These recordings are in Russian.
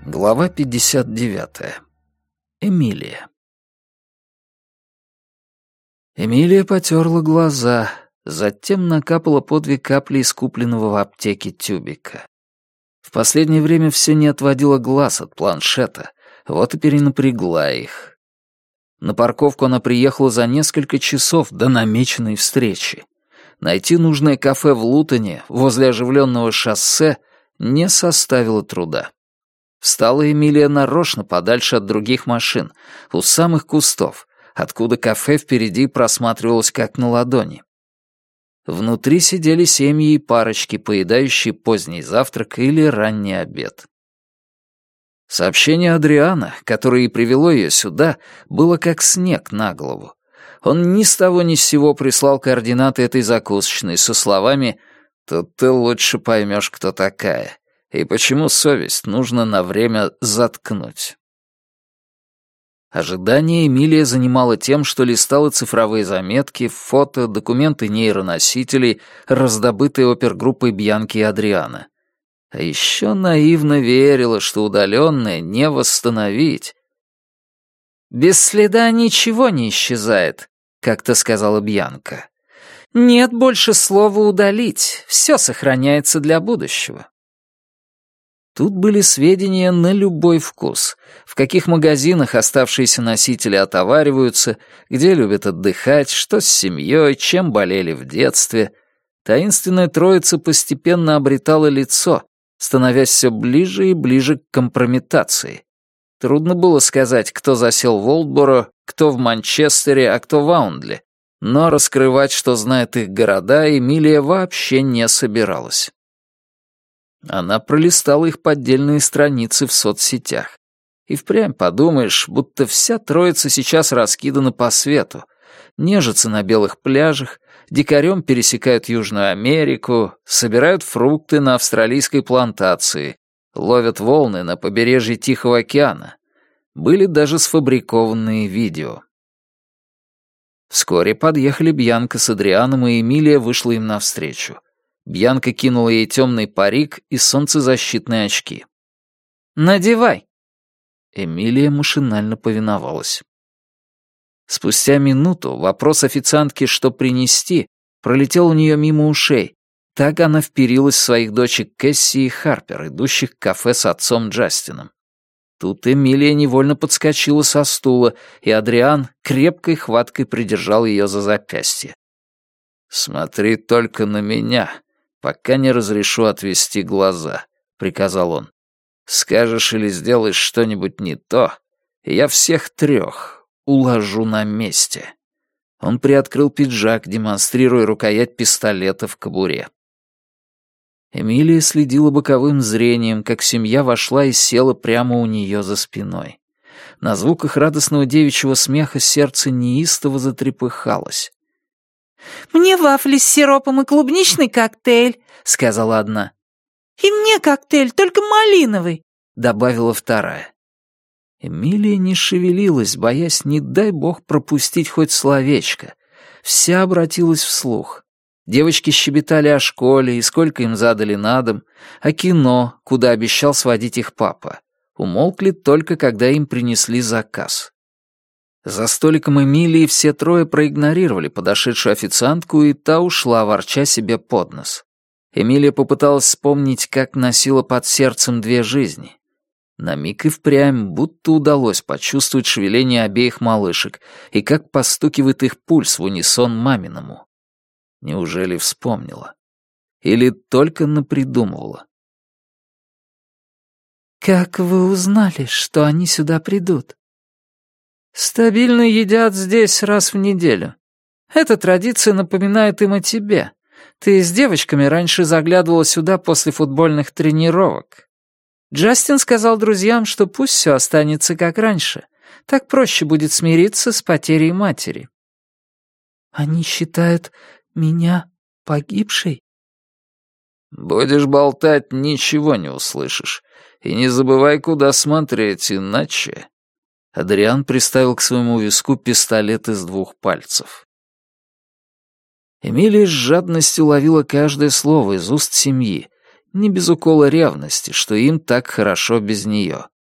Глава 59. Эмилия. Эмилия потерла глаза, затем накапала по 2 капли из купленного в аптеке тюбика. В последнее время все не отводила глаз от планшета, вот и перенапрягла их. На парковку она приехала за несколько часов до намеченной встречи. Найти нужное кафе в Лутоне, возле оживленного шоссе, не составило труда. Встала Эмилия нарочно подальше от других машин, у самых кустов, откуда кафе впереди просматривалось как на ладони. Внутри сидели семьи и парочки, поедающие поздний завтрак или ранний обед. Сообщение Адриана, которое и привело ее сюда, было как снег на голову. Он ни с того ни с сего прислал координаты этой закусочной со словами «Тут ты лучше поймешь, кто такая». И почему совесть нужно на время заткнуть? Ожидание Эмилия занимала тем, что листала цифровые заметки, фото, документы нейроносителей, раздобытые опергруппой Бьянки и Адриана. А еще наивно верила, что удаленное не восстановить. «Без следа ничего не исчезает», — как-то сказала Бьянка. «Нет больше слова «удалить», все сохраняется для будущего». Тут были сведения на любой вкус. В каких магазинах оставшиеся носители отовариваются, где любят отдыхать, что с семьей, чем болели в детстве. Таинственная троица постепенно обретала лицо, становясь все ближе и ближе к компрометации. Трудно было сказать, кто засел в Олдборо, кто в Манчестере, а кто в Аундле. Но раскрывать, что знает их города, Эмилия вообще не собиралась. Она пролистала их поддельные страницы в соцсетях. И впрямь подумаешь, будто вся троица сейчас раскидана по свету. Нежатся на белых пляжах, дикарем пересекают Южную Америку, собирают фрукты на австралийской плантации, ловят волны на побережье Тихого океана. Были даже сфабрикованные видео. Вскоре подъехали Бьянка с Адрианом, и Эмилия вышла им навстречу. Бьянка кинула ей темный парик и солнцезащитные очки. «Надевай!» Эмилия машинально повиновалась. Спустя минуту вопрос официантки «что принести?» пролетел у нее мимо ушей. Так она вперилась в своих дочек Кэсси и Харпер, идущих к кафе с отцом Джастином. Тут Эмилия невольно подскочила со стула, и Адриан крепкой хваткой придержал ее за запястье. «Смотри только на меня, пока не разрешу отвести глаза», — приказал он. «Скажешь или сделаешь что-нибудь не то, и я всех 3 уложу на месте». Он приоткрыл пиджак, демонстрируя рукоять пистолета в кобуре. Эмилия следила боковым зрением, как семья вошла и села прямо у нее за спиной. На звуках радостного девичьего смеха сердце неистово затрепыхалось. «Мне вафли с сиропом и клубничный коктейль», — сказала одна. «И мне коктейль, только малиновый», — добавила вторая. Эмилия не шевелилась, боясь, не дай бог, пропустить хоть словечко. Вся обратилась вслух. Девочки щебетали о школе и сколько им задали на дом, о кино, куда обещал сводить их папа. Умолкли только, когда им принесли заказ. За столиком Эмилии все 3 проигнорировали подошедшую официантку, и та ушла, ворча себе под нос. Эмилия попыталась вспомнить, как носила под сердцем 2 жизни. На миг и впрямь будто удалось почувствовать шевеление обеих малышек и как постукивает их пульс в унисон маминому. Неужели вспомнила? Или только напридумывала? «Как вы узнали, что они сюда придут?» «Стабильно едят здесь раз в неделю. Эта традиция напоминает им о тебе. Ты с девочками раньше заглядывала сюда после футбольных тренировок. Джастин сказал друзьям, что пусть все останется как раньше. Так проще будет смириться с потерей матери». «Они считают меня погибшей?» «Будешь болтать, ничего не услышишь. И не забывай, куда смотреть, иначе...» Адриан приставил к своему виску пистолет из 2 пальцев. Эмилия с жадностью ловила каждое слово из уст семьи, не без укола ревности, что им так хорошо без нее.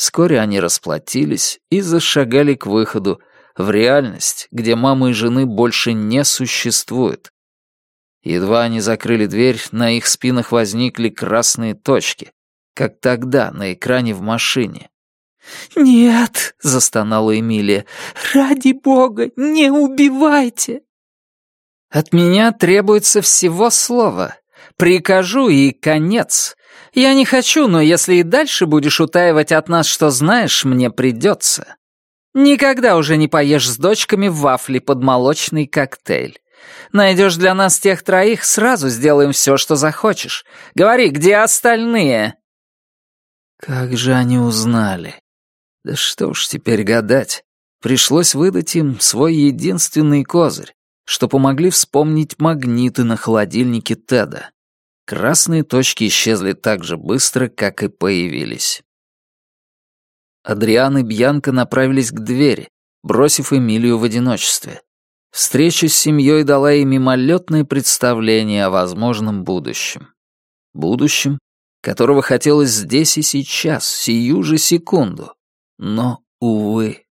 Вскоре они расплатились и зашагали к выходу, в реальность, где мамы и жены больше не существует. Едва они закрыли дверь, на их спинах возникли красные точки, как тогда на экране в машине. «Нет», — застонала Эмилия, — «ради бога, не убивайте!» «От меня требуется всего слова. Прикажу и конец. Я не хочу, но если и дальше будешь утаивать от нас, что знаешь, мне придется. Никогда уже не поешь с дочками вафли под молочный коктейль. Найдешь для нас тех троих, сразу сделаем все, что захочешь. Говори, где остальные?» Как же они узнали? Да что уж теперь гадать. Пришлось выдать им свой единственный козырь, что помогли вспомнить магниты на холодильнике Теда. Красные точки исчезли так же быстро, как и появились. Адриан и Бьянка направились к двери, бросив Эмилию в одиночестве. Встреча с семьей дала ей мимолетное представление о возможном будущем. Будущем, которого хотелось здесь и сейчас, сию же секунду. Но, увы.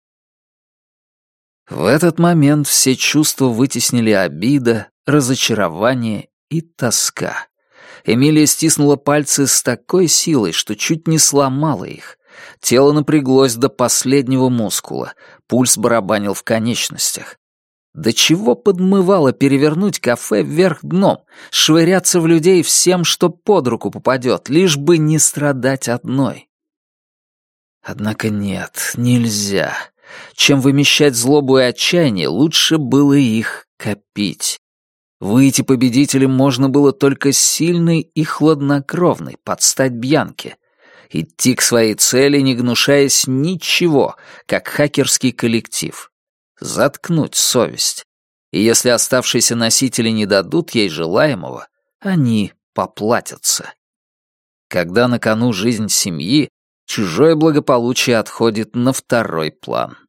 В этот момент все чувства вытеснили обида, разочарование и тоска. Эмилия стиснула пальцы с такой силой, что чуть не сломала их. Тело напряглось до последнего мускула, пульс барабанил в конечностях. До чего подмывало перевернуть кафе вверх дном, швыряться в людей всем, что под руку попадет, лишь бы не страдать одной. Однако нет, нельзя. Чем вымещать злобу и отчаяние, лучше было их копить. Выйти победителем можно было только сильный и хладнокровный, под стать Бьянке. Идти к своей цели, не гнушаясь ничего, как хакерский коллектив. Заткнуть совесть. И если оставшиеся носители не дадут ей желаемого, они поплатятся. Когда на кону жизнь семьи, чужое благополучие отходит на второй план.